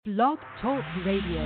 Blog Talk Radio.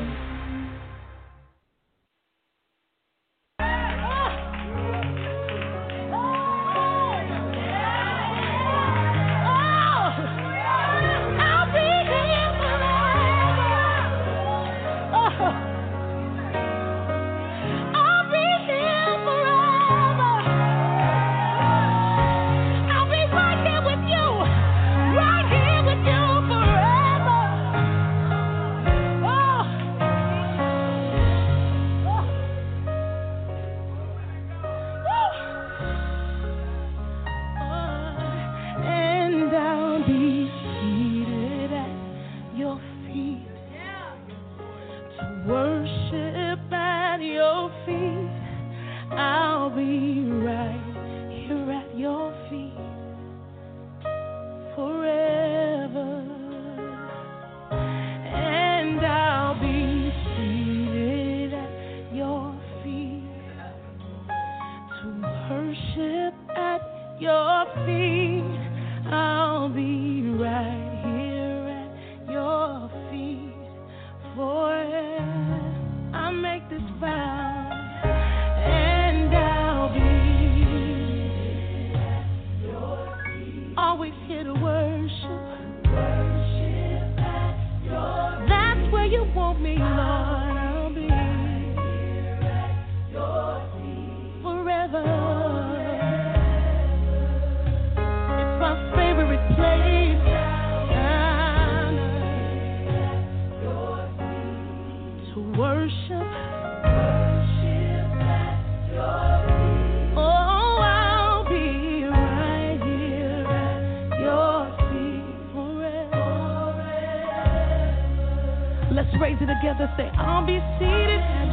Say, I'll be seated at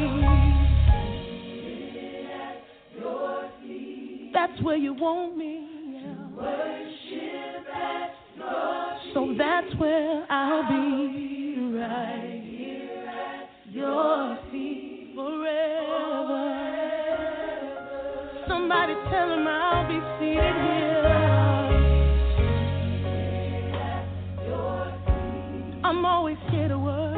your feet. That's where you want me. Worship at your feet. So that's where I'll be, right here at your feet forever. Somebody tell him I'll be seated here. I'm always here to worship.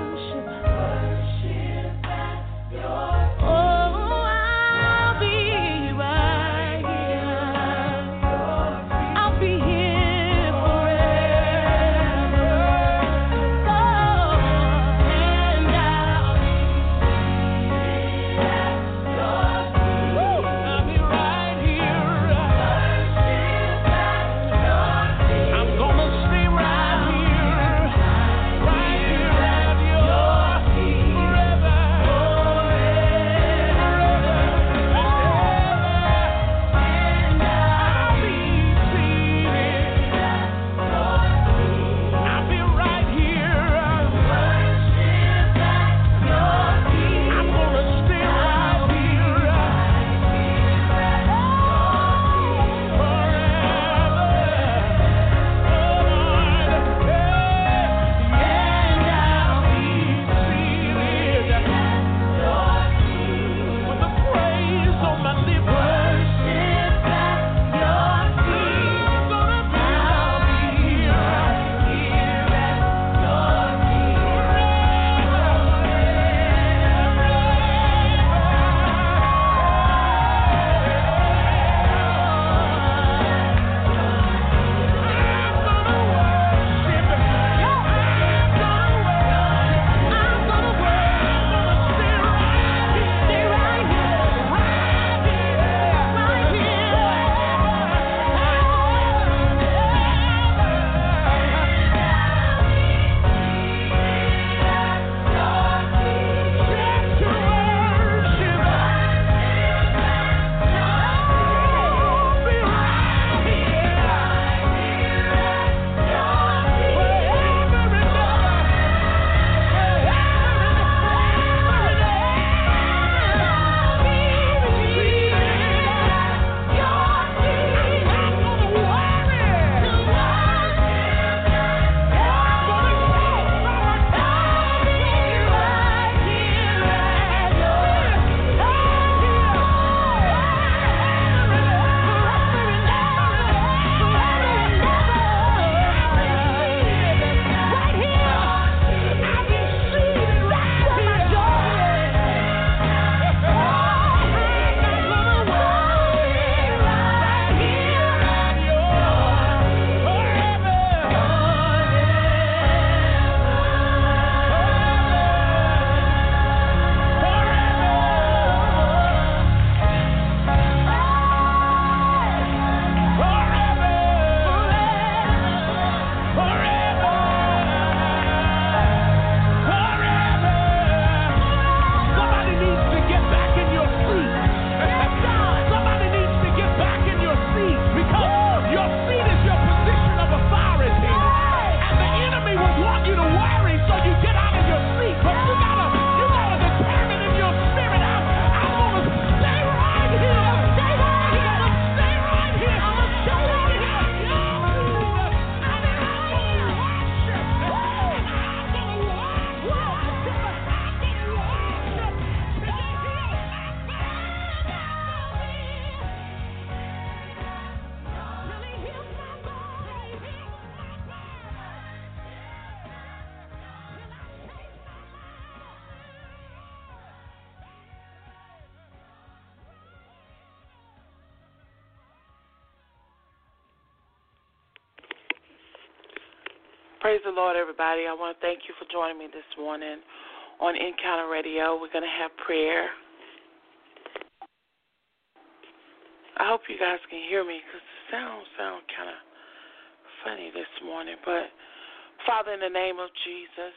I'm gonna stay right here Praise the Lord, everybody. I want to thank you for joining me this morning on Encounter Radio. We're going to have prayer. I hope you guys can hear me because the sound kind of funny this morning. But, Father, in the name of Jesus,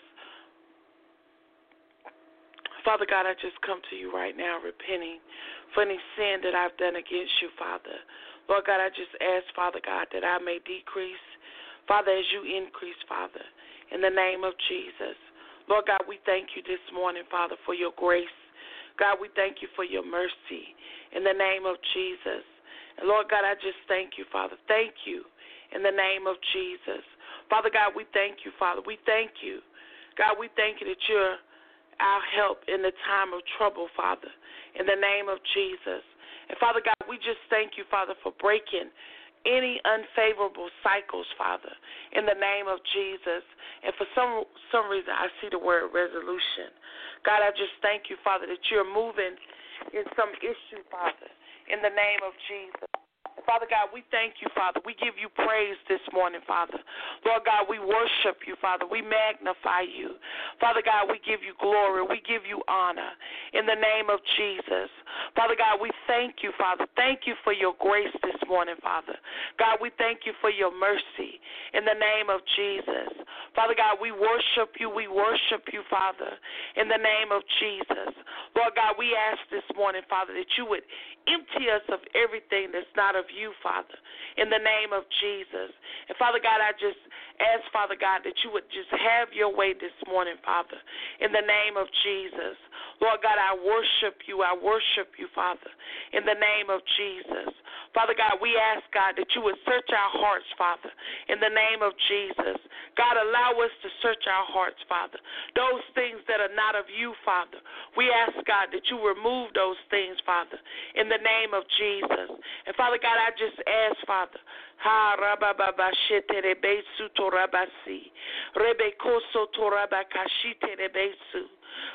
Father God, I just come to you right now repenting for any sin that I've done against you, Father. Lord God, I just ask, Father God, that I may decrease, Father, as you increase, Father, in the name of Jesus. Lord God, we thank you this morning, Father, for your grace. God, we thank you for your mercy in the name of Jesus. And Lord God, I just thank you, Father. Thank you in the name of Jesus. Father God, we thank you, Father. We thank you. God, we thank you that you're our help in the time of trouble, Father, in the name of Jesus. And Father God, we just thank you, Father, for breaking any unfavorable cycles, Father, in the name of Jesus. And for some reason, I see the word resolution. God, I just thank you, Father, that you're moving in some issue, Father, in the name of Jesus. Father God, we thank you, Father. We give you praise this morning, Father. Lord God, we worship you, Father. We magnify you. Father God, we give you glory. We give you honor in the name of Jesus. Father God, we thank you, Father. Thank you for your grace this morning, Father. God, we thank you for your mercy in the name of Jesus. Father God, we worship you. We worship you, Father, in the name of Jesus. Lord God, we ask this morning, Father, that you would empty us of everything that's not of you, Father, in the name of Jesus. And Father God, I just ask, Father God, that you would just have your way this morning, Father, in the name of Jesus. Lord God, I worship you. I worship you, Father, in the name of Jesus. Father God, we ask, God, that you would search our hearts, Father, in the name of Jesus. God, allow us to search our hearts, Father. Those things that are not of you, Father, we ask, God, that you remove those things, Father, in the name of Jesus. And Father God, I just ask, Father, ha rababa shete rebesu torabasi rebekoso torabakashite rebesu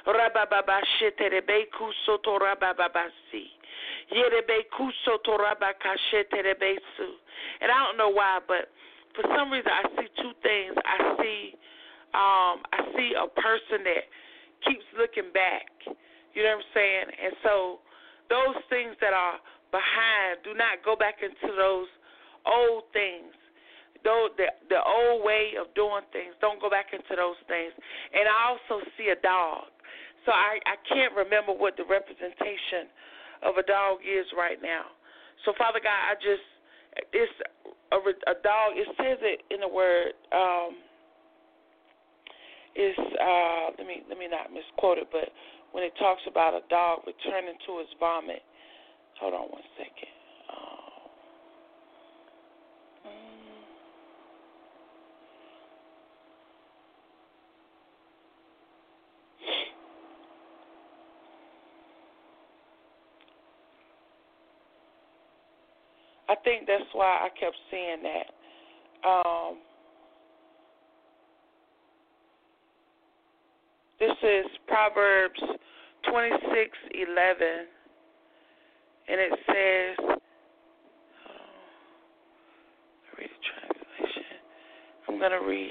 rababa shete rebeku sotorababasi yerebekuso torabakashete rebesu. And I don't know why, but for some reason I see two things. I see a person that keeps looking back. You know what I'm saying? And so those things that are behind, do not go back into those old things. The old way of doing things, don't go back into those things. And I also see a dog. So I can't remember what the representation of a dog is right now. So, Father God, it's a dog. It says it in the word. Let me not misquote it, but when it talks about a dog returning to his vomit. Hold on one second. I think that's why I kept saying that. This is Proverbs 26:11, and it says, read the translation. I'm going to read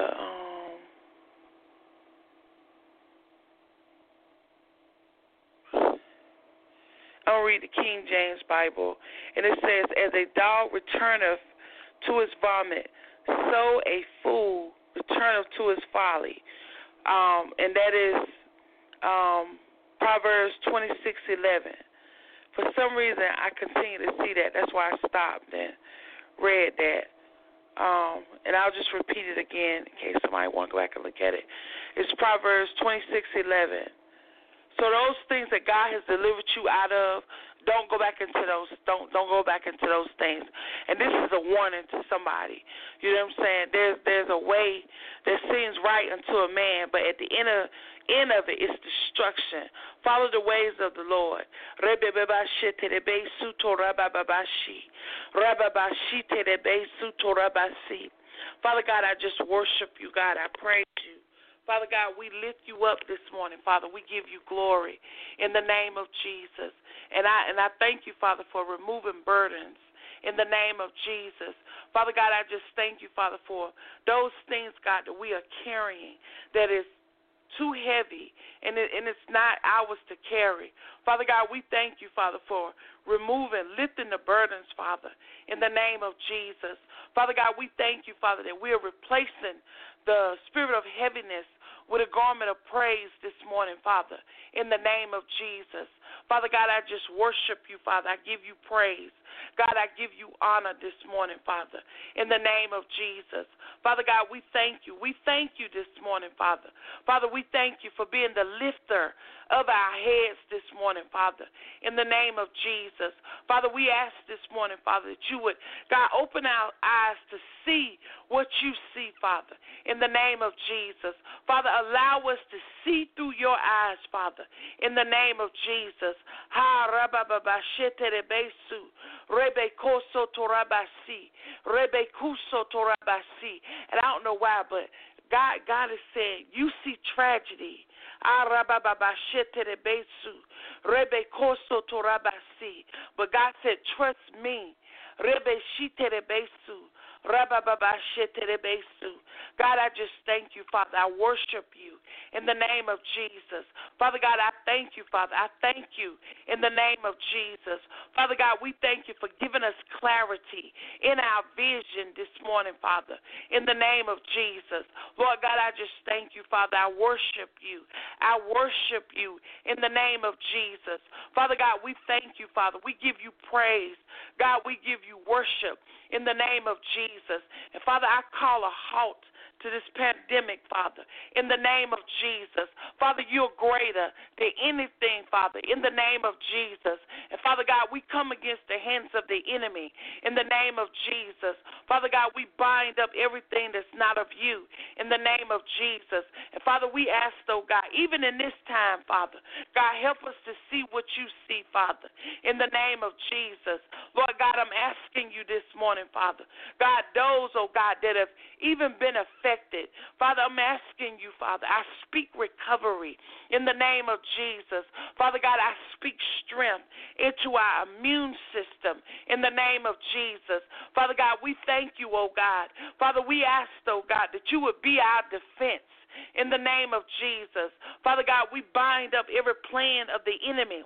I'll read the King James Bible, and it says, as a dog returneth to his vomit, so a fool returneth to his folly. And that is Proverbs 26:11. For some reason, I continue to see that. That's why I stopped and read that. And I'll just repeat it again in case somebody want to go back and look at it. It's Proverbs 26:11. So those things that God has delivered you out of, don't go back into those. Don't go back into those things. And this is a warning to somebody. You know what I'm saying? There's a way that seems right unto a man, but at the end of it is destruction. Follow the ways of the Lord. Father God, I just worship you, God. I praise you. Father God, we lift you up this morning, Father. We give you glory in the name of Jesus. And I thank you, Father, for removing burdens in the name of Jesus. Father God, I just thank you, Father, for those things, God, that we are carrying that is too heavy, and it's not ours to carry. Father God, we thank you, Father, for lifting the burdens, Father, in the name of Jesus. Father God, we thank you, Father, that we are replacing the spirit of heaviness with a garment of praise this morning, Father, in the name of Jesus. Father God, I just worship you, Father. I give you praise. God, I give you honor this morning, Father, in the name of Jesus. Father God, we thank you. We thank you this morning, Father. Father, we thank you for being the lifter of our heads this morning, Father, in the name of Jesus. Father, we ask this morning, Father, that you would, God, open our eyes to see what you see, Father, in the name of Jesus. Father, allow us to see through your eyes, Father, in the name of Jesus. Ha rabababasheterebesu, rebekoso torabasi, rebekuso torabasi. And I don't know why, but God is saying, you see tragedy. But God said, trust me. God, I just thank you, Father. I worship you in the name of Jesus. Father God, I thank you, Father. I thank you in the name of Jesus. Father God, we thank you for giving us clarity in our vision this morning, Father, in the name of Jesus. Lord God, I just thank you, Father. I worship you. I worship you in the name of Jesus. Father God, we thank you, Father. We give you praise. God, we give you worship in the name of Jesus. And Father, I call a halt to this pandemic, Father, in the name of Jesus. Father, you're greater than anything, Father, in the name of Jesus. And Father God, we come against the hands of the enemy in the name of Jesus. Father God, we bind up everything that's not of you in the name of Jesus. And Father, we ask, though, God, even in this time, Father, God, help us to see what you see, Father, in the name of Jesus. Lord God, I'm asking you this morning, Father, God, those, oh God, that have even been affected, Father, I'm asking you, Father, I speak recovery in the name of Jesus. Father God, I speak strength into our immune system in the name of Jesus. Father God, we thank you, oh God. Father, we ask, oh God, that you would be our defense in the name of Jesus. Father God, we bind up every plan of the enemy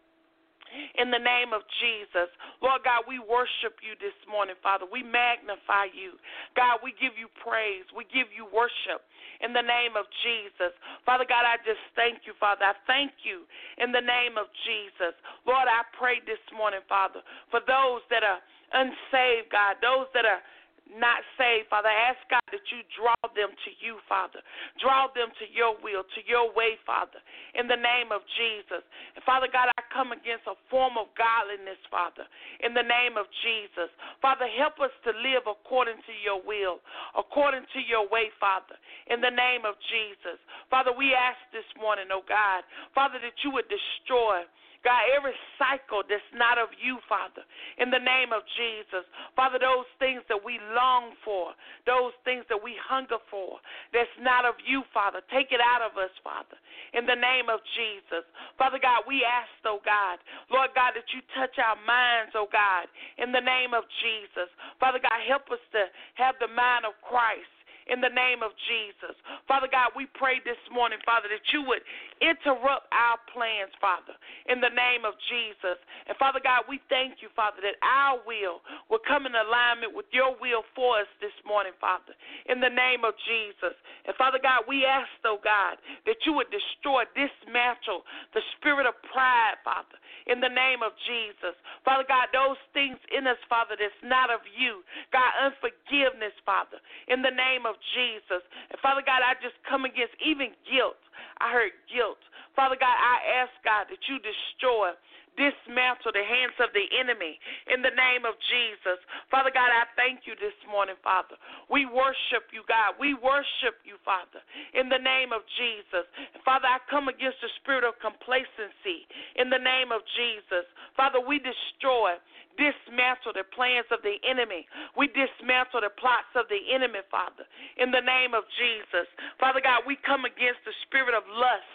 in the name of Jesus. Lord God, we worship you this morning, Father. We magnify you. God, we give you praise. We give you worship in the name of Jesus. Father God, I just thank you, Father. I thank you in the name of Jesus. Lord, I pray this morning, Father, for those that are unsaved, God, those that are not saved, Father, I ask, God, that you draw them to you, Father. Draw them to your will, to your way, Father, in the name of Jesus. And Father God, I come against a form of godliness, Father, in the name of Jesus. Father, help us to live according to your will, according to your way, Father, in the name of Jesus. Father, we ask this morning, oh God, Father, that you would destroy, God, every cycle that's not of you, Father, in the name of Jesus. Father, those things that we long for, those things that we hunger for, that's not of you, Father, take it out of us, Father, in the name of Jesus. Father God, we ask, oh God, Lord God, that you touch our minds, oh God, in the name of Jesus. Father God, help us to have the mind of Christ in the name of Jesus. Father God, we pray this morning, Father, that you would interrupt our plans, Father, in the name of Jesus. And Father God, we thank you, Father, that our will come in alignment with your will for us this morning, Father, in the name of Jesus. And Father God, we ask, oh God, that you would destroy, dismantle the spirit of pride, Father, in the name of Jesus. Father God, those things in us, Father, that's not of you. God, unforgiveness, Father, in the name of Jesus. And Father God, I just come against even guilt. I heard guilt. Father God, I ask, God, that you destroy, dismantle the hands of the enemy in the name of Jesus. Father God, I thank you this morning, Father. We worship you, God. We worship you, Father, in the name of Jesus. And Father, I come against the spirit of complacency in the name of Jesus. Father, we destroy, dismantle the plans of the enemy. We dismantle the plots of the enemy, Father, in the name of Jesus. Father God, we come against the spirit of lust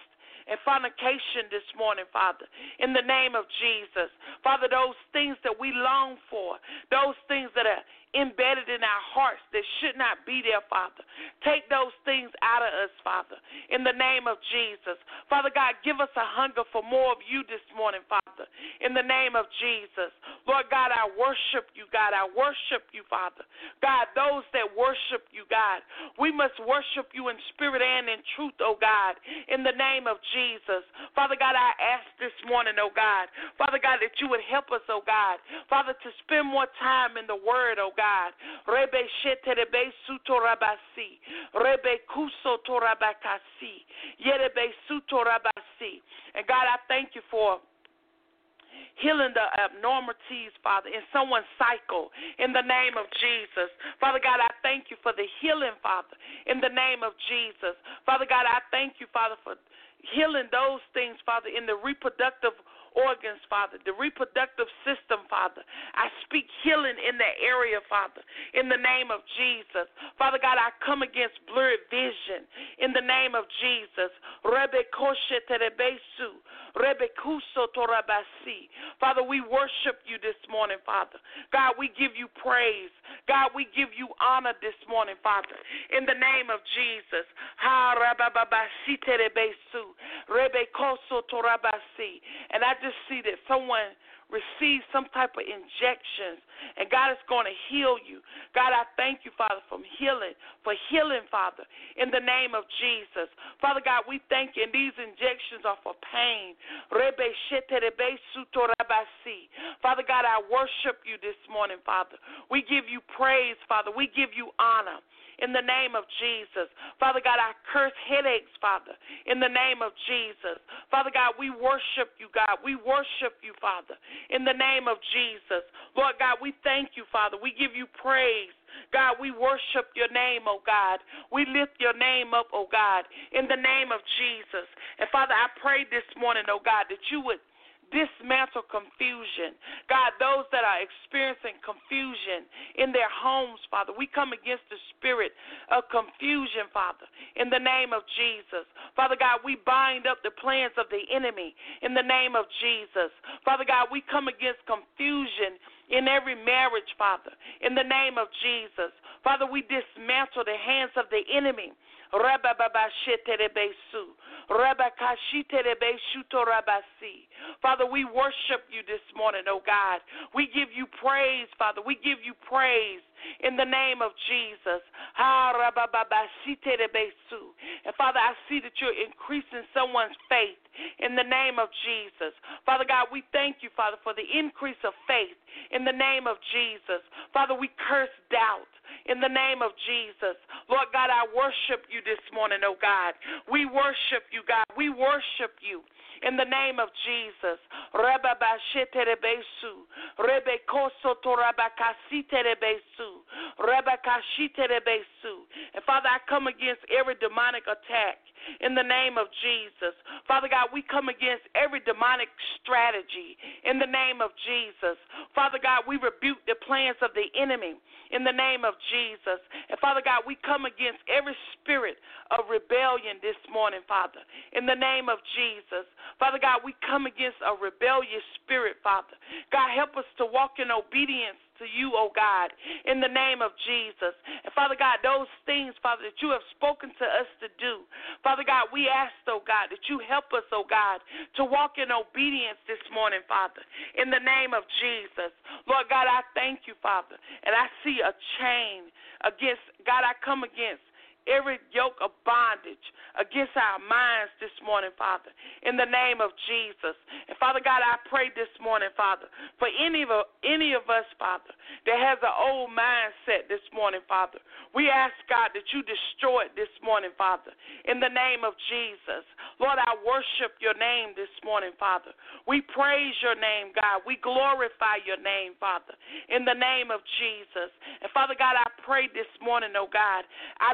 and fornication this morning, Father, in the name of Jesus. Father, those things that we long for, those things that are embedded in our hearts that should not be there, Father. Take those things out of us, Father, in the name of Jesus. Father God, give us a hunger for more of you this morning, Father, in the name of Jesus. Lord God, I worship you, God. I worship you, Father. God, those that worship you, God, we must worship you in spirit and in truth, oh God, in the name of Jesus. Father God, I ask this morning, oh God, Father God, that you would help us, oh God, Father, to spend more time in the word, oh God. Rebe sheterebe sutorabasi, rebe kuso torabakasi, yerebe sutorabasi. And God, I thank you for healing the abnormalities, Father, in someone's cycle in the name of Jesus. Father God, I thank you for the healing, Father, in the name of Jesus. Father God, I thank you, Father, for healing those things, Father, in the reproductive organs, Father, the reproductive system, Father. I speak healing in that area, Father, in the name of Jesus. Father God, I come against blurred vision in the name of Jesus. Father, we worship you this morning, Father. God, we give you praise. God, we give you honor this morning, Father, in the name of Jesus. And I just see that someone received some type of injections, and God is going to heal you. God, I thank you, Father, for healing, Father, in the name of Jesus. Father God, we thank you, and these injections are for pain. Father God, I worship you this morning, Father. We give you praise, Father. We give you honor. In the name of Jesus. Father God, I curse headaches, Father, in the name of Jesus. Father God, we worship you, God. We worship you, Father, in the name of Jesus. Lord God, we thank you, Father. We give you praise. God, we worship your name, oh God. We lift your name up, oh God, in the name of Jesus. And Father, I pray this morning, oh God, that you would dismantle confusion. God, those that are experiencing confusion in their homes, Father, we come against the spirit of confusion, Father, in the name of Jesus. Father God, we bind up the plans of the enemy in the name of Jesus. Father God, we come against confusion in every marriage, Father, in the name of Jesus. Father, we dismantle the hands of the enemy. Father, we worship you this morning, oh God. We give you praise, Father. We give you praise in the name of Jesus. And Father, I see that you're increasing someone's faith in the name of Jesus. Father God, we thank you, Father, for the increase of faith in the name of Jesus. Father, we curse doubt in the name of Jesus. Lord God, I worship you this morning, oh God. We worship you, God. We worship you in the name of Jesus. And Father, I come against every demonic attack in the name of Jesus. Father God, we come against every demonic strategy in the name of Jesus. Father God, we rebuke the plans of the enemy in the name of Jesus. And Father God, we come against every spirit of rebellion this morning, Father, in the name of Jesus. Father God, we come against a rebellious spirit, Father. God, help us to walk in obedience to you, oh God, in the name of Jesus. And Father God, those things, Father, that you have spoken to us to do, Father God, we ask, oh God, that you help us, oh God, to walk in obedience this morning, Father, in the name of Jesus. Lord God, I thank you, Father, and I see a chain against, God, I come against every yoke of bondage against our minds this morning, Father, in the name of Jesus. And Father God, I pray this morning, Father, for any of us, Father, that has an old mindset this morning, Father, we ask, God, that you destroy it this morning, Father, in the name of Jesus. Lord, I worship your name this morning, Father. We praise your name, God. We glorify your name, Father, in the name of Jesus. And Father God, I pray this morning, oh God, I lift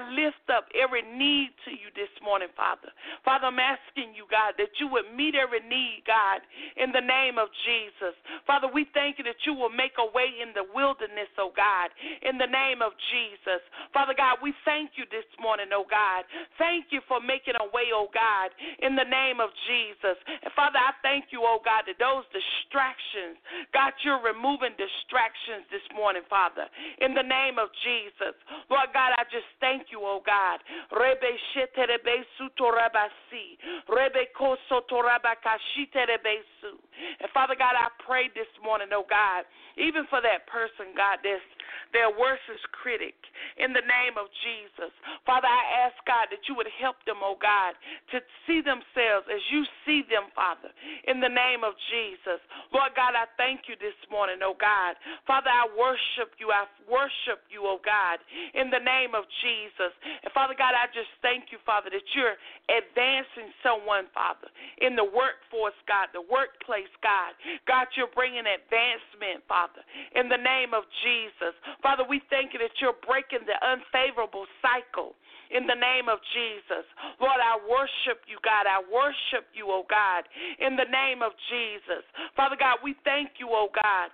lift up every need to you this morning, Father. Father, I'm asking you, God, that you would meet every need, God, in the name of Jesus. Father, we thank you that you will make a way in the wilderness, oh God, in the name of Jesus. Father God, we thank you this morning, oh God. Thank you for making a way, oh God, in the name of Jesus. And Father, I thank you, oh God, that those distractions, God, you're removing distractions this morning, Father, in the name of Jesus. Lord God, I just thank you, oh God. Rebe sheterebe sutorabasi. Rebe kosotorabakashiterebesu. And Father God, I pray this morning, oh God, even for that person, God, that's their worstest critic, in the name of Jesus. Father, I ask, God, that you would help them, oh God, to see themselves as you see them, Father, in the name of Jesus. Lord God, I thank you this morning, oh God. Father, I worship you, oh God, in the name of Jesus. And Father God, I just thank you, Father, that you're advancing someone, Father, in the workforce, God, the workplace, God. God, you're bringing advancement, Father, in the name of Jesus. Father, we thank you that you're breaking the unfavorable cycle in the name of Jesus. Lord, I worship you, God. I worship you, oh God, in the name of Jesus. Father God, we thank you, oh God.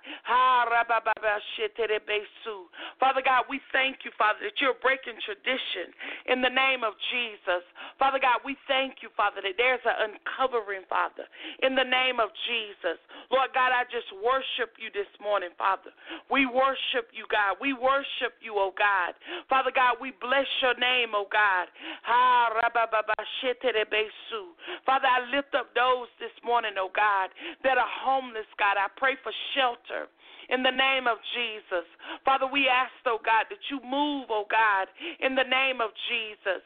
Father God, we thank you, Father, that you're breaking tradition in the name of Jesus. Father God, we thank you, Father, that there's an uncovering, Father, in the name of Jesus. Lord God, I just worship you this morning, Father. We worship you, God. We worship you, oh God. Father God, we bless your name, oh God. Father, I lift up those this morning, oh God, that are homeless, God. I pray for shelter in the name of Jesus. Father, we ask, oh God, that you move, oh God, in the name of Jesus.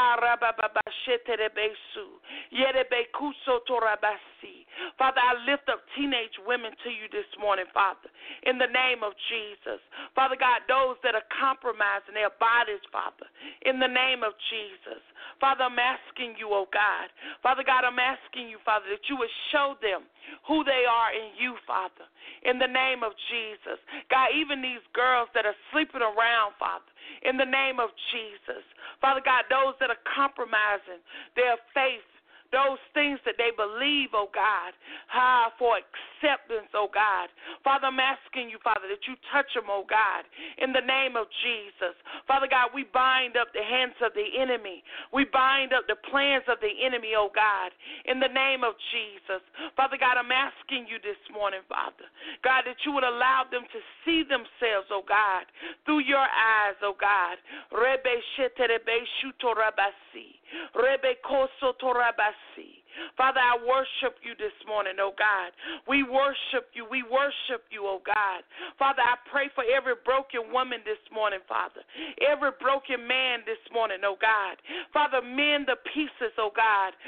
Father, I lift up teenage women to you this morning, Father, in the name of Jesus. Father God, those that are compromising their bodies, Father, in the name of Jesus. Father, I'm asking you, oh God. Father God, I'm asking you, Father, that you would show them who they are in you, Father, in the name of Jesus. God, even these girls that are sleeping around, Father, in the name of Jesus. Father God, those that are compromising their faith, those things that they believe, oh God, for acceptance, oh God. Father, I'm asking you, Father, that you touch them, oh God, in the name of Jesus. Father God, we bind up the hands of the enemy. We bind up the plans of the enemy, oh God, in the name of Jesus. Father God, I'm asking you this morning, Father, God, that you would allow them to see themselves, oh God, through your eyes, oh God. Rebe sheterebe shutorabasi. Rebe kosotorabasi. Father, I worship you this morning, oh God. We worship you. We worship you, oh God. Father, I pray for every broken woman this morning, Father. Every broken man this morning, oh God. Father, mend the pieces, oh God.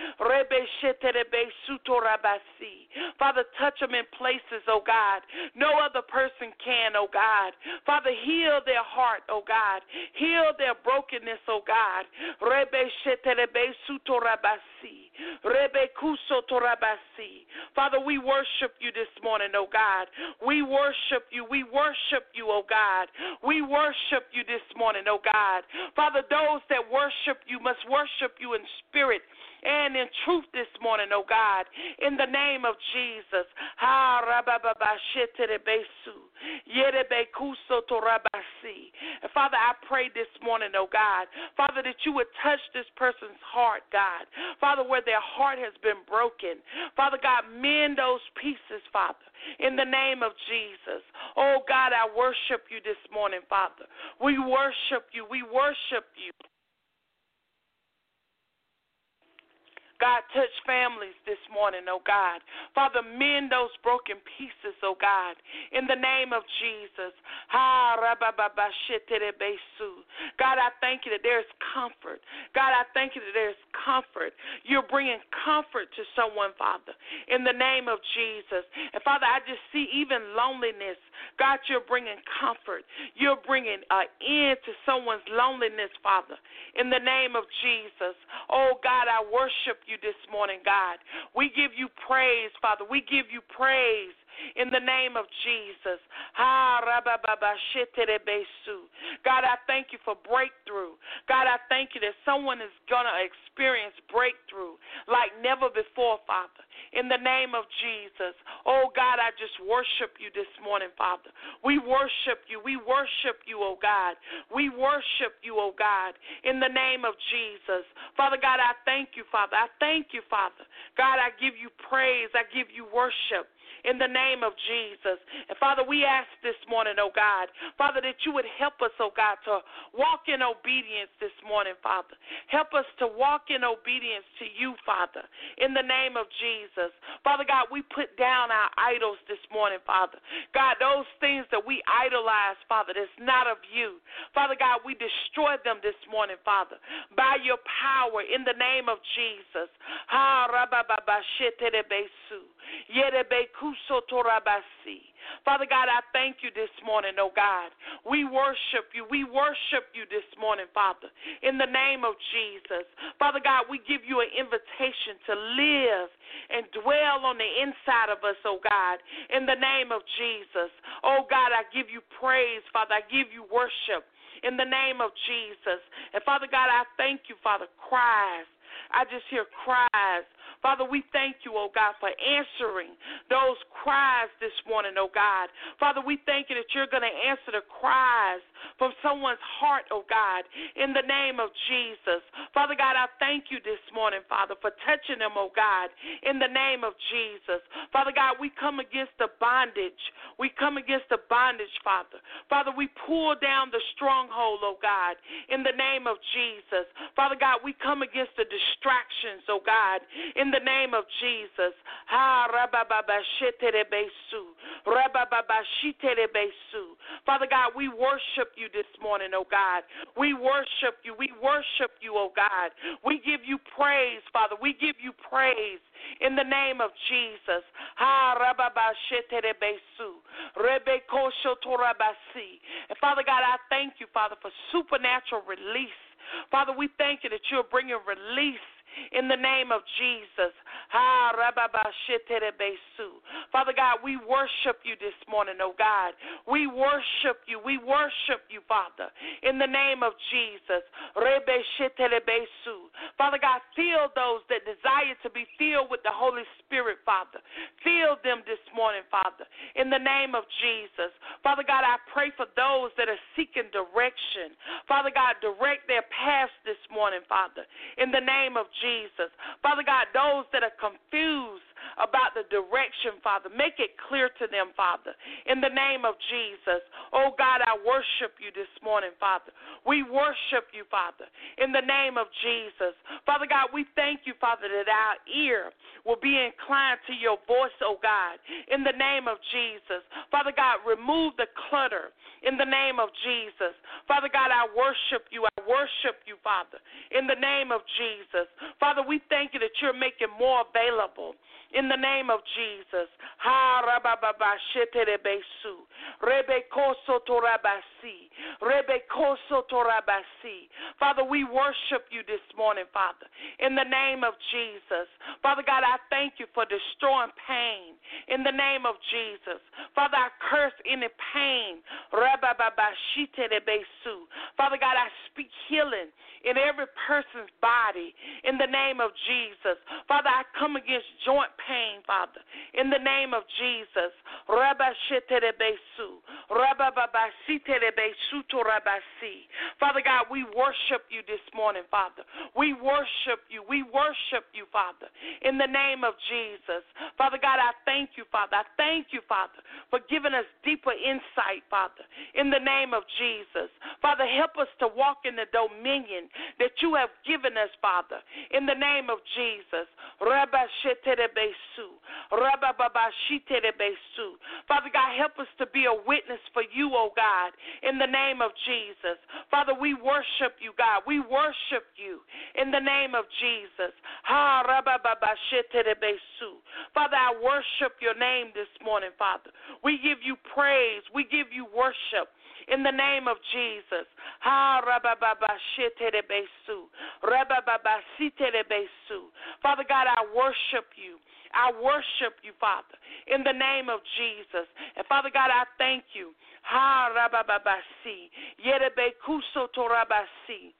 Father, touch them in places, oh God. No other person can, oh God. Father, heal their heart, oh God. Heal their brokenness, oh God. Father, we worship you this morning, oh God. We worship you. We worship you, oh God. We worship you this morning, oh God. Father, those that worship you must worship you in spirit and in truth this morning, oh God, in the name of Jesus. And Father, I pray this morning, oh God, Father, that you would touch this person's heart, God. Father, where their heart has been broken. Father God, mend those pieces, Father, in the name of Jesus. Oh God, I worship you this morning, Father. We worship you. We worship you. God, touch families this morning, oh God. Father, mend those broken pieces, oh God, in the name of Jesus. God, I thank you that there's comfort. God, I thank you that there's comfort. You're bringing comfort to someone, Father, in the name of Jesus. And Father, I just see even loneliness. God, you're bringing comfort. You're bringing an end to someone's loneliness, Father, in the name of Jesus. Oh God, I worship you this morning, God. We give you praise, Father. We give you praise in the name of Jesus. God, I thank you for breakthrough. God, I thank you that someone is going to experience breakthrough like never before, Father, in the name of Jesus. Oh, God, I just worship you this morning, Father. We worship you. We worship you, oh, God. We worship you, oh, God, in the name of Jesus. Father God, I thank you, Father. I thank you, Father. God, I give you praise. I give you worship in the name of Jesus. And Father, we ask this morning, oh God, Father, that you would help us, oh God, to walk in obedience this morning, Father. Help us to walk in obedience to you, Father, in the name of Jesus. Father God, we put down our idols this morning, Father. God, those things that we idolize, Father, that's not of you. Father God, we destroy them this morning, Father, by your power in the name of Jesus. Father God, I thank you this morning, oh God. We worship you. We worship you this morning, Father, in the name of Jesus. Father God, we give you an invitation to live and dwell on the inside of us, oh God, in the name of Jesus. Oh God, I give you praise, Father. I give you worship in the name of Jesus. And Father God, I thank you, Father, cries. I just hear cries. Father, we thank you, oh God, for answering those cries this morning, oh God. Father, we thank you that you're going to answer the cries from someone's heart, oh God, in the name of Jesus. Father God, I thank you this morning, Father, for touching them, oh God, in the name of Jesus. Father God, we come against the bondage. We come against the bondage, Father. Father, we pull down the stronghold, oh God, in the name of Jesus. Father God, we come against the distractions, oh God, in the name of Jesus. Father God, we worship you this morning, oh God. We worship you. We worship you, oh God. We give you praise, Father. We give you praise in the name of Jesus. And Father God, I thank you, Father, for supernatural release. Father, we thank you that you're bringing release in the name of Jesus. Father God, we worship you this morning, oh God. We worship you. We worship you, Father, in the name of Jesus. Father God, fill those that desire to be filled with the Holy Spirit, Father. Fill them this morning, Father, in the name of Jesus. Father God, I pray for those that are seeking direction. Father God, direct their paths this morning, Father, in the name of Jesus. Father God, those that are confused about the direction, Father, make it clear to them, Father, in the name of Jesus. Oh God, I worship you this morning, Father. We worship you, Father, in the name of Jesus. Father God, we thank you, Father, that our ear will be inclined to your voice, oh God, in the name of Jesus. Father God, remove the clutter in the name of Jesus. Father God, I worship you. I worship you, Father, in the name of Jesus. Father, we thank you that you're making more available in the name of Jesus. Father, we worship you this morning, Father, in the name of Jesus. Father God, I thank you for destroying pain in the name of Jesus. Father, I curse any pain. Father God, I speak healing in every person's body in the name of Jesus. Father, I come against joint pain, Father, in the name of Jesus. Father God, we worship you this morning, Father. We worship you. We worship you, Father, in the name of Jesus. Father God, I thank you, Father. I thank you, Father, for giving us deeper insight, Father, in the name of Jesus. Father, help us to walk in the dominion that you have given us, Father, in the name of Jesus. Father God, help us to be a witness for you, oh God, in the name of Jesus. Father, we worship you, God. We worship you in the name of Jesus. Father, I worship your name this morning, Father. We give you praise. We give you worship in the name of Jesus. Father God, I worship you. I worship you, Father, in the name of Jesus. And Father God, I thank you. Ha rabababasi, yerebe kusoto rabasi.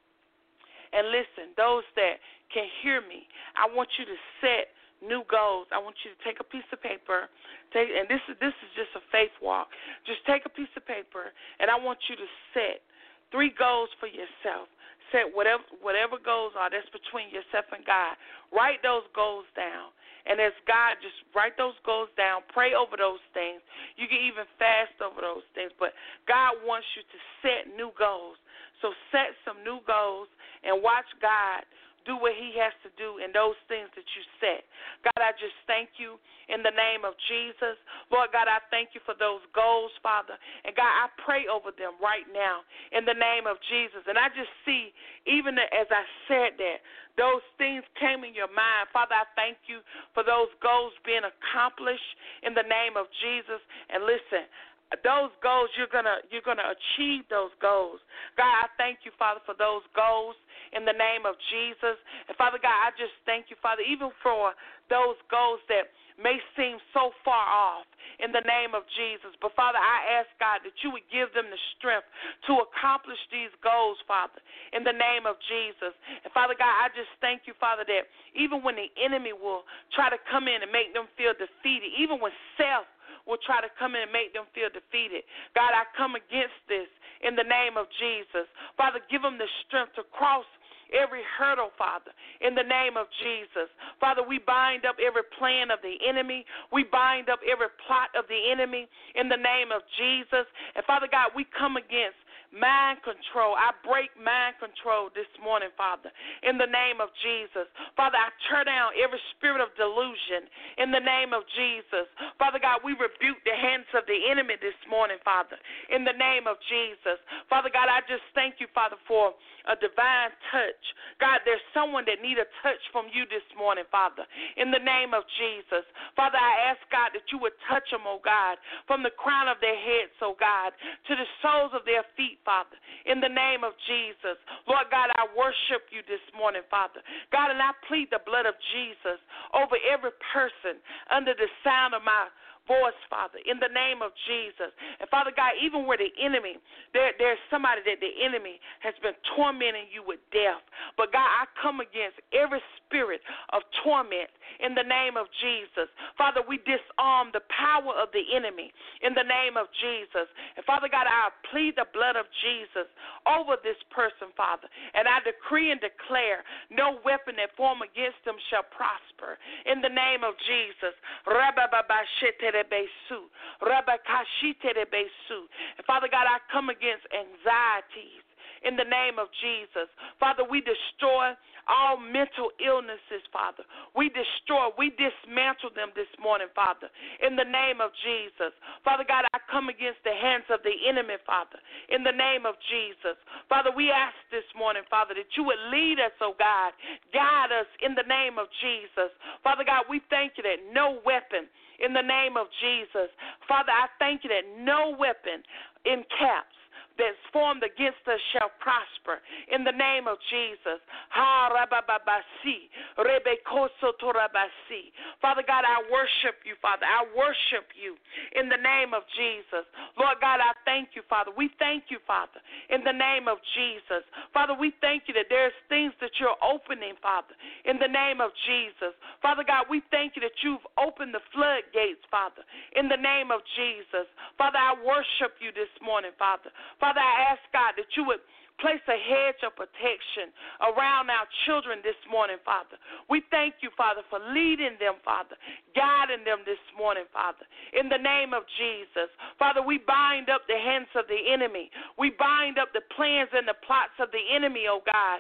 And listen, those that can hear me, I want you to set new goals. I want you to take a piece of paper, and this is just a faith walk. Just take a piece of paper, and I want you to set 3 goals for yourself. Set whatever goals are, that's between yourself and God. Write those goals down. And as God, just write those goals down. Pray over those things. You can even fast over those things. But God wants you to set new goals. So set some new goals and watch God do what he has to do in those things that you set. God, I just thank you in the name of Jesus. Lord God, I thank you for those goals, Father. And God, I pray over them right now in the name of Jesus. And I just see, even as I said that, those things came in your mind. Father, I thank you for those goals being accomplished in the name of Jesus. And listen, those goals, you're gonna achieve those goals. God, I thank you, Father, for those goals in the name of Jesus. And Father God, I just thank you, Father, even for those goals that may seem so far off in the name of Jesus. But Father, I ask God that you would give them the strength to accomplish these goals, Father, in the name of Jesus. And Father God, I just thank you, Father, that even when the enemy will try to come in and make them feel defeated, even when self will try to come in and make them feel defeated, God, I come against this in the name of Jesus. Father, give them the strength to cross every hurdle, Father, in the name of Jesus. Father, we bind up every plan of the enemy. We bind up every plot of the enemy in the name of Jesus. And Father God, we come against mind control. I break mind control this morning, Father, in the name of Jesus. Father, I tear down every spirit of delusion in the name of Jesus. Father God, we rebuke the hands of the enemy this morning, Father, in the name of Jesus. Father God, I just thank you, Father, for a divine touch. God, there's someone that need a touch from you this morning, Father, in the name of Jesus. Father, I ask, God, that you would touch them, oh God, from the crown of their heads, oh God, to the soles of their feet, Father, in the name of Jesus. Lord God, I worship you this morning, Father. God, and I plead the blood of Jesus over every person under the sound of my voice, Father, in the name of Jesus. And Father God, even where the enemy, there's somebody that the enemy has been tormenting you with death. But God, I come against every spirit of torment in the name of Jesus. Father, we disarm the power of the enemy in the name of Jesus. And Father God, I plead the blood of Jesus over this person, Father. And I decree and declare no weapon that form against them shall prosper in the name of Jesus. And Father God, I come against anxieties in the name of Jesus. Father, we destroy all mental illnesses, Father. We dismantle them this morning, Father, in the name of Jesus. Father God, I come against the hands of the enemy, Father, in the name of Jesus. Father, we ask this morning, Father, that you would lead us, oh God, guide us in the name of Jesus. Father God, we thank you that no weapon in the name of Jesus. Father, I thank you that no weapon in caps that's formed against us shall prosper in the name of Jesus. Father God, I worship you, Father. I worship you in the name of Jesus. Lord God, I thank you, Father. We thank you, Father, in the name of Jesus. Father, we thank you that there's things that you're opening, Father, in the name of Jesus. Father God, we thank you that you've opened the floodgates, Father, in the name of Jesus. Father, I worship you this morning, Father. Father, I ask, God, that you would place a hedge of protection around our children this morning, Father. We thank you, Father, for leading them, Father, guiding them this morning, Father, in the name of Jesus. Father, we bind up the hands of the enemy. We bind up the plans and the plots of the enemy, oh God.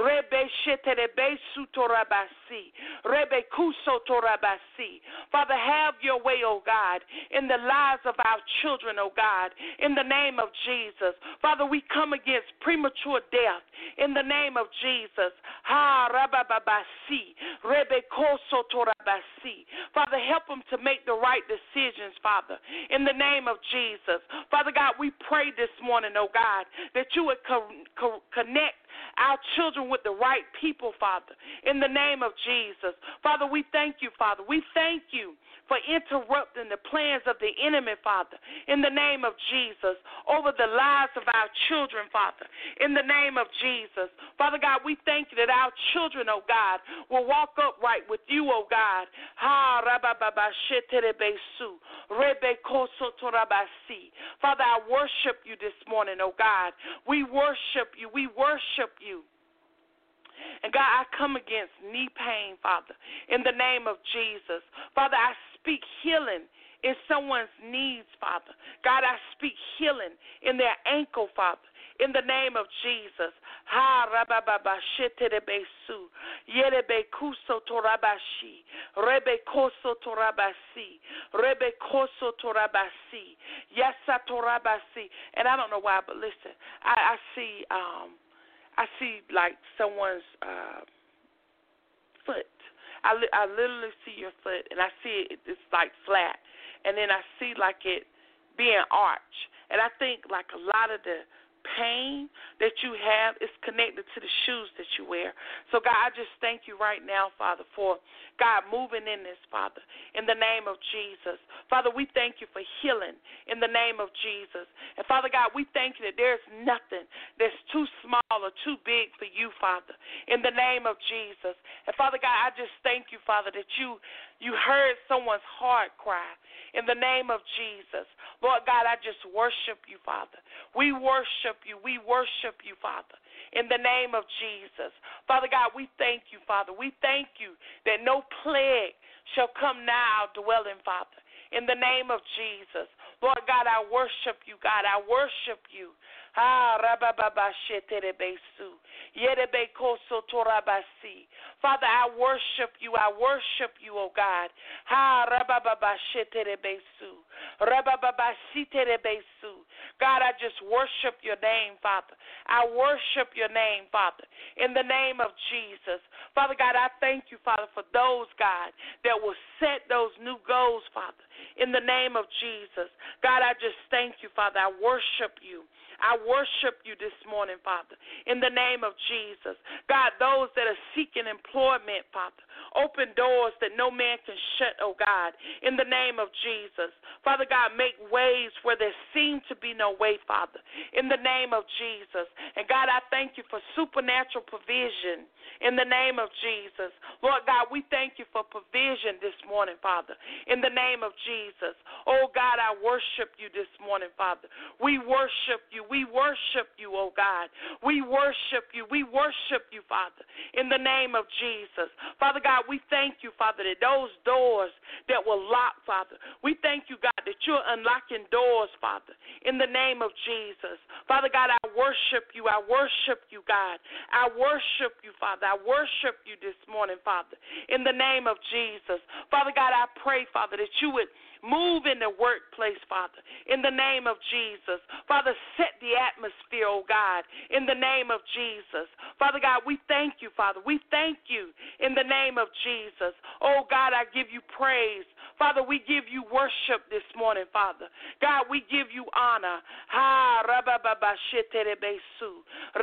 Father, have your way, oh God, in the lives of our children, oh God, in the name of Jesus. Father, we come against premature premature death in the name of Jesus. Ha rabababasi, rebekosotorabasi. Father, help them to make the right decisions, Father, in the name of Jesus. Father God, we pray this morning, oh God, that you would connect our children with the right people, Father, in the name of Jesus. Father, we thank you, Father. We thank you for interrupting the plans of the enemy, Father, in the name of Jesus, over the lives of our children, Father, in the name of Jesus. Father God, we thank you that our children, oh God, will walk upright with you, oh God. Ha rabababasheterebesu, rebekosotorabasi. Father, I worship you this morning, oh God. We worship you. We worship you. And God, I come against knee pain, Father, in the name of Jesus. Father, I speak healing in someone's knees, Father. God, I speak healing in their ankle, Father, in the name of Jesus. Ha rabababa sheterebesu, yerebekuso torabashi, rebekoso torabasi, rebekoso torabasi, yasa torabasi. And I don't know why, but listen, I see like someone's foot. I literally see your foot, and I see it's like flat, and then I see like it being arched, and I think like a lot of the pain that you have is connected to the shoes that you wear. So, God, I just thank you right now, Father, for, God, moving in this, Father, in the name of Jesus. Father, we thank you for healing in the name of Jesus. And, Father God, we thank you that there's nothing that's too small or too big for you, Father, in the name of Jesus. And, Father God, I just thank you, Father, that you heard someone's heart cry in the name of Jesus. Lord God, I just worship you, Father. We worship you. We worship you, Father, in the name of Jesus. Father God, we thank you, Father. We thank you that no plague shall come now dwelling, Father, in the name of Jesus. Lord God, I worship you, God. I worship you. Ah, rabababasheterebesu, yerebekosotorabasi. Father, I worship you. I worship you, oh God. Ha rabababasheterebesu, rabababasiterebesu. God, I just worship your name, Father. I worship your name, Father, in the name of Jesus. Father God, I thank you, Father, for those, God, that will set those new goals, Father, in the name of Jesus. God, I just thank you, Father. I worship you. I worship you this morning, Father, in the name of Jesus. God, those that are seeking employment, Father, open doors that no man can shut, oh God, in the name of Jesus. Father God, make ways where there seem to be no way, Father, in the name of Jesus. And God, I thank you for supernatural provision in the name of Jesus. Lord God, we thank you for provision this morning, Father, in the name of Jesus. Oh God, I worship you this morning, Father. We worship you. We worship you, oh God. We worship you. We worship you, Father, in the name of Jesus. Father God, we thank you, Father, that those doors that were locked, Father, we thank you, God, that you're unlocking doors, Father, in the name of Jesus. Father God, I worship you. I worship you, God. I worship you, Father. I worship you this morning, Father, in the name of Jesus. Father God, I pray, Father, that you would move in the workplace, Father, in the name of Jesus. Father, set the atmosphere, oh God, in the name of Jesus. Father God, we thank you, Father. We thank you in the name of Jesus. Oh God, I give you praise. Father, we give you worship this morning, Father. God, we give you honor. Ha rabababasheterebesu,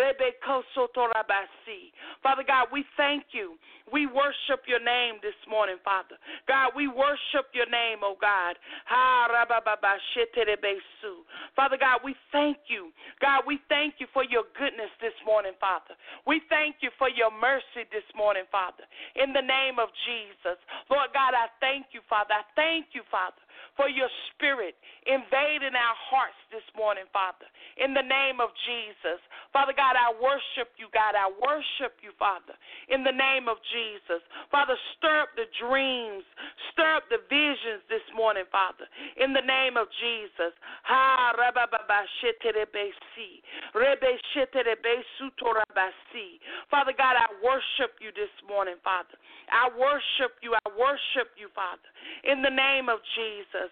rebekosotorabasi. Father God, we thank you. We worship your name this morning, Father. God, we worship your name, oh God. Ha rabababasheterebesu. Father God, we thank you. God, we thank you for your goodness this morning, Father. We thank you for your mercy this morning, Father, in the name of Jesus. Lord God, I thank you, Father. I thank you, Father, for your spirit invading our hearts this morning, Father, in the name of Jesus. Father God, I worship you, God. I worship you, Father, in the name of Jesus. Father, stir up the dreams, stir up the visions this morning, Father, in the name of Jesus. Ha rabababasheterebesi, rebesheterebesutorabasi. Father God, I worship you this morning, Father. I worship you. I worship you, Father, in the name of Jesus.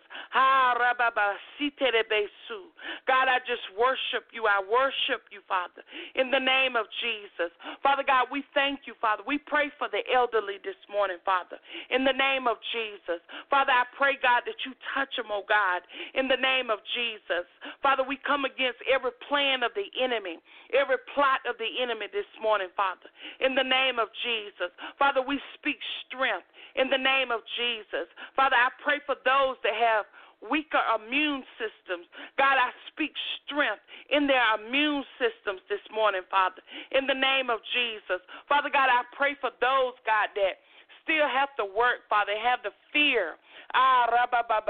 God, I just worship you. I worship you, Father, in the name of Jesus. Father God, we thank you, Father. We pray for the elderly this morning, Father, in the name of Jesus. Father, I pray, God, that you touch them, oh God, in the name of Jesus. Father, we come against every plan of the enemy, every plot of the enemy this morning, Father, in the name of Jesus. Father, we speak strength in the name of Jesus. Father, I pray for those that have weaker immune systems. God, I speak strength in their immune systems this morning, Father, in the name of Jesus. Father God, I pray for those, God, that still have to work, Father, have the fear. Father,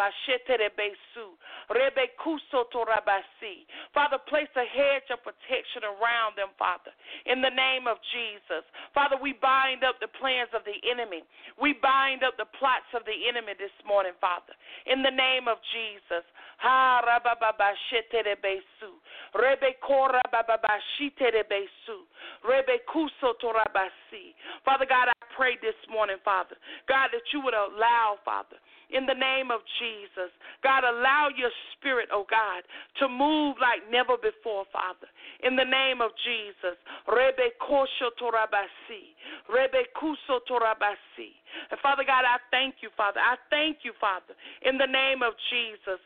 place a hedge of protection around them, Father, in the name of Jesus. Father, we bind up the plans of the enemy. We bind up the plots of the enemy this morning, Father, in the name of Jesus. Father God, I pray this morning, Father, God, that you would allow, Father, in the name of Jesus, God, allow your spirit, oh God, to move like never before, Father, in the name of Jesus. And Father God, I thank you, Father. I thank you, Father, in the name of Jesus.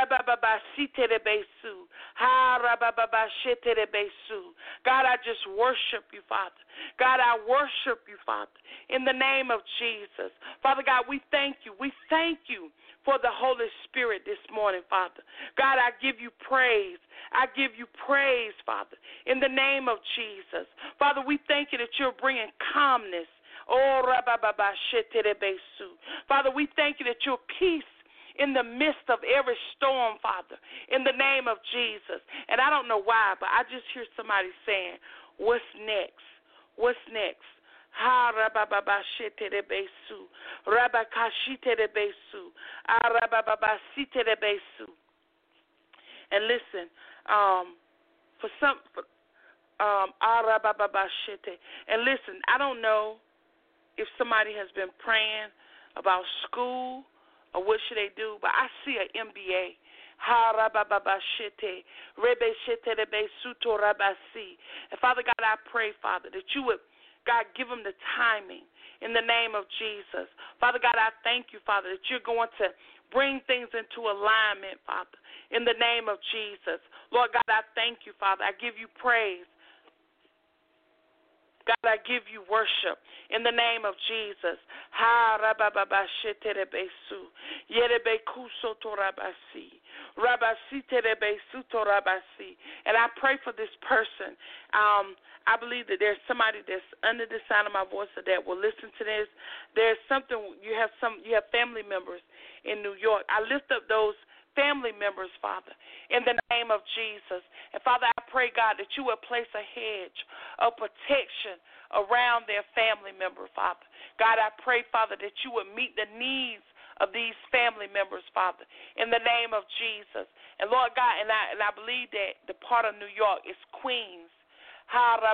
God, I just worship you, Father. God, I worship you, Father, in the name of Jesus. Father God, we thank you. We thank you for the Holy Spirit this morning, Father. God, I give you praise. I give you praise, Father, in the name of Jesus. Father, we thank you that you're bringing calmness. Father, we thank you that you're peace in the midst of every storm, Father, in the name of Jesus. And I don't know why, but I just hear somebody saying, what's next? What's next? And listen, and listen, I don't know if somebody has been praying about school or what should they do, but I see an MBA. And Father God, I pray, Father, that you would, God, give them the timing in the name of Jesus. Father God, I thank you, Father, that you're going to bring things into alignment, Father, in the name of Jesus. Lord God, I thank you, Father. I give you praise. God, I give you worship in the name of Jesus. And I pray for this person. I believe that there's somebody that's under the sound of my voice that will listen to this. There's something, you have family members in New York. I lift up those family members, Father, in the name of Jesus. And Father, I pray, God, that you will place a hedge of protection around their family member, Father. God, I pray, Father, that you would meet the needs of these family members, Father, in the name of Jesus. And Lord God, and I believe that the part of New York is Queens. Father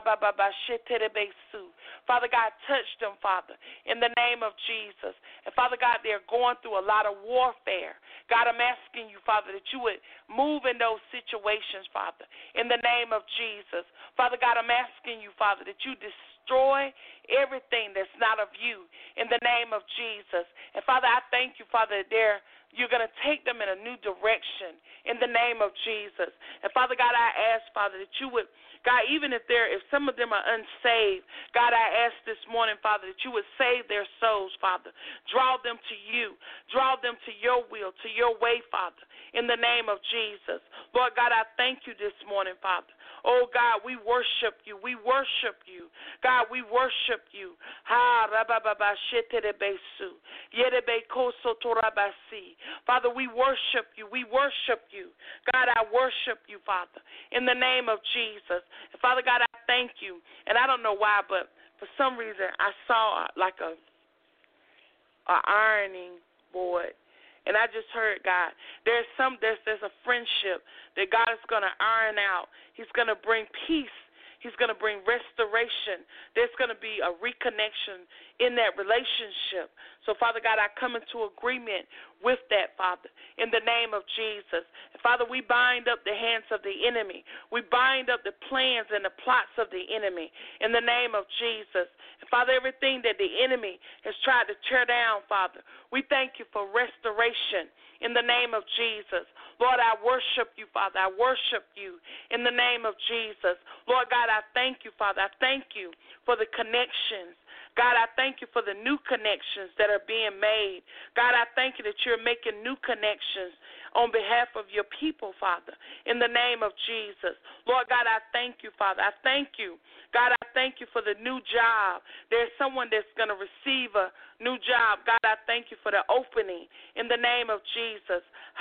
God, touch them, Father, in the name of Jesus. And Father God, they're going through a lot of warfare. God, I'm asking you, Father, that you would move in those situations, Father, in the name of Jesus. Father God, I'm asking you, Father, that you destroy everything that's not of you in the name of Jesus. And Father, I thank you, Father, that you're going to take them in a new direction in the name of Jesus. And Father God, I ask, Father, that you would, God, even if some of them are unsaved, God, I ask this morning, Father, that you would save their souls, Father. Draw them to you. Draw them to your will, to your way, Father, in the name of Jesus. Lord God, I thank you this morning, Father. Oh, God, we worship you. We worship you. God, we worship you. Father, we worship you. We worship you. God, I worship you, Father, in the name of Jesus. And Father God, I thank you. And I don't know why, but for some reason I saw like a ironing board. And I just heard, God, there's a friendship that God is going to iron out. He's going to bring peace. He's going to bring restoration. There's going to be a reconnection in that relationship. So, Father God, I come into agreement with that, Father, in the name of Jesus. And Father, we bind up the hands of the enemy. We bind up the plans and the plots of the enemy in the name of Jesus. And Father, everything that the enemy has tried to tear down, Father, we thank you for restoration in the name of Jesus. Lord, I worship you, Father. I worship you in the name of Jesus. Lord God, I thank you, Father. I thank you for the connections. God, I thank you for the new connections that are being made. God, I thank you that you're making new connections on behalf of your people, Father, in the name of Jesus. Lord God, I thank you, Father. I thank you. God, I thank you for the new job. There's someone that's going to receive a new job. God, I thank you for the opening in the name of Jesus.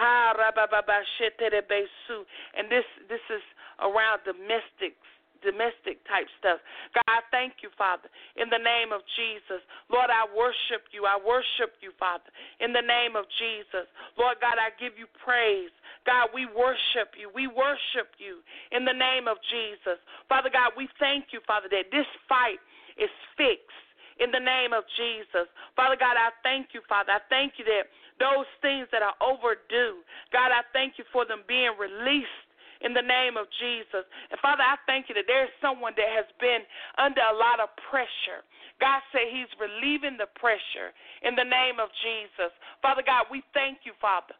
And this is around domestic type stuff. God, I thank you, Father, in the name of Jesus. Lord, I worship you. I worship you, Father, in the name of Jesus. Lord God, I give you praise. God, we worship you. We worship you in the name of Jesus. Father God, we thank you, Father, that this fight is fixed in the name of Jesus. Father God, I thank you, Father. I thank you that those things that are overdue, God, I thank you for them being released in the name of Jesus. And Father, I thank you that there's someone that has been under a lot of pressure. God said he's relieving the pressure in the name of Jesus. Father God, we thank you, Father.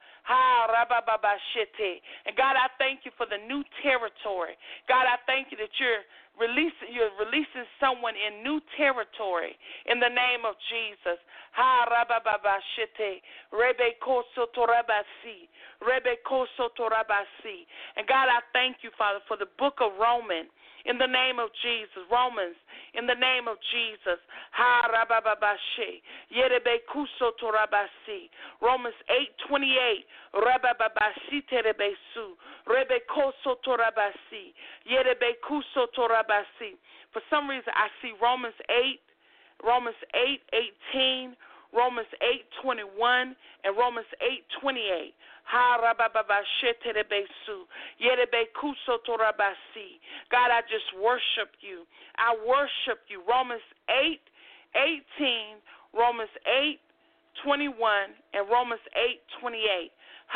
And God, I thank you for the new territory. God, I thank you that you're releasing someone in new territory in the name of Jesus. And God, I thank you, Father, for the book of Romans in the name of Jesus. Romans in the name of Jesus. Romans 8:28. For some reason, I see Romans 8:18, Romans 8:21, and Romans 8:28. God, I just worship you. I worship you. Romans 8:18, Romans 8:21, and Romans 8:28.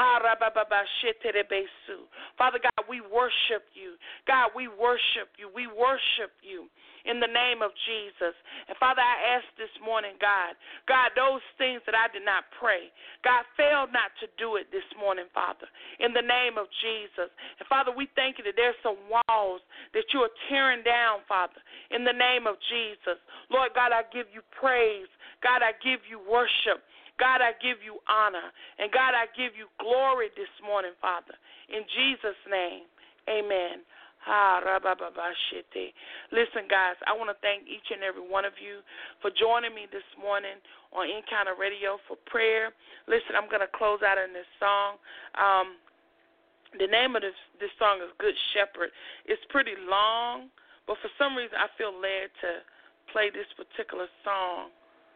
Father God, we worship you. God, we worship you. We worship you in the name of Jesus. And Father, I ask this morning, God, those things that I did not pray, God, failed not to do it this morning, Father, in the name of Jesus. And Father, we thank you that there's some walls that you are tearing down, Father, in the name of Jesus. Lord God, I give you praise. God, I give you worship. God, I give you honor. And God, I give you glory this morning, Father. In Jesus' name, amen. Listen, guys, I want to thank each and every one of you for joining me this morning on Encounter Radio for prayer. Listen, I'm going to close out in this song. The name of this song is Good Shepherd. It's pretty long, but for some reason I feel led to play this particular song.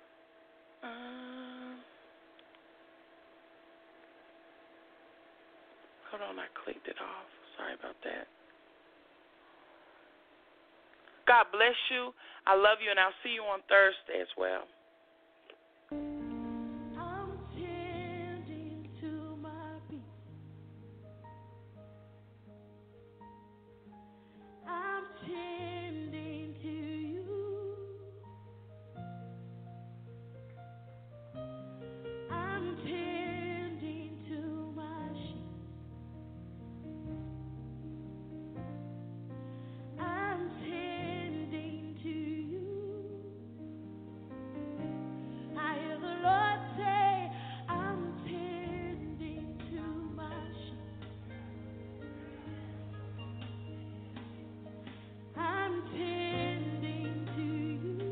Hold on, I clicked it off. Sorry about that. God bless you. I love you, and I'll see you on Thursday as well. I'm tending to my beat. I'm tending to you. I'm tending to my sheep. I'm tending to you. I hear the Lord say, I'm tending to my sheep. I'm tending to you.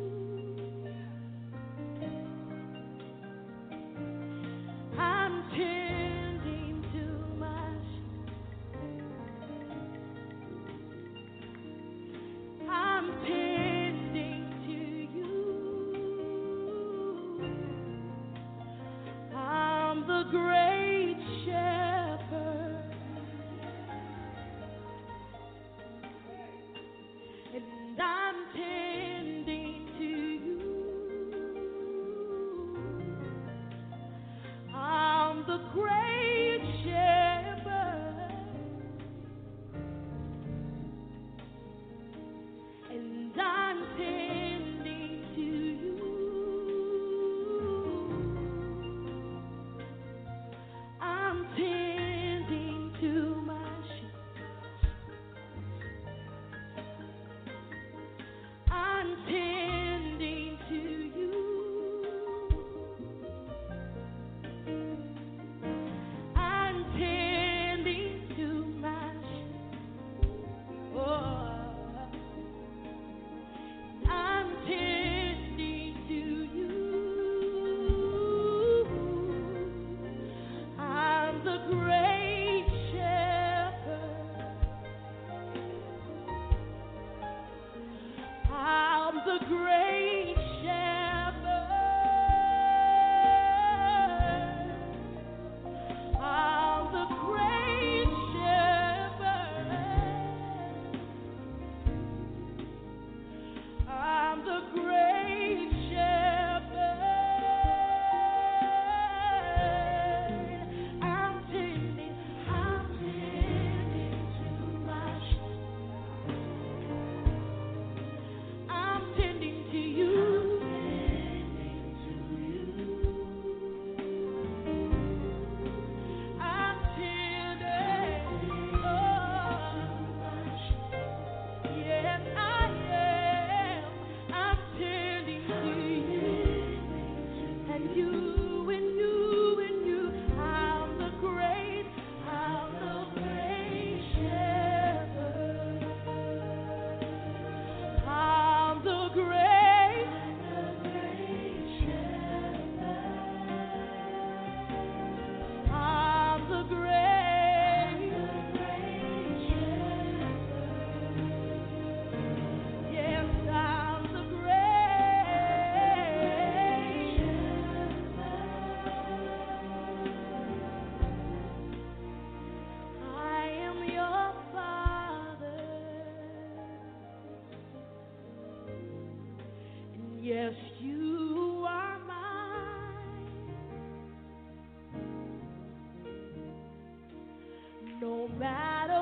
I'm tending to my sheep. I'm tending to you. I'm the great shepherd, and no matter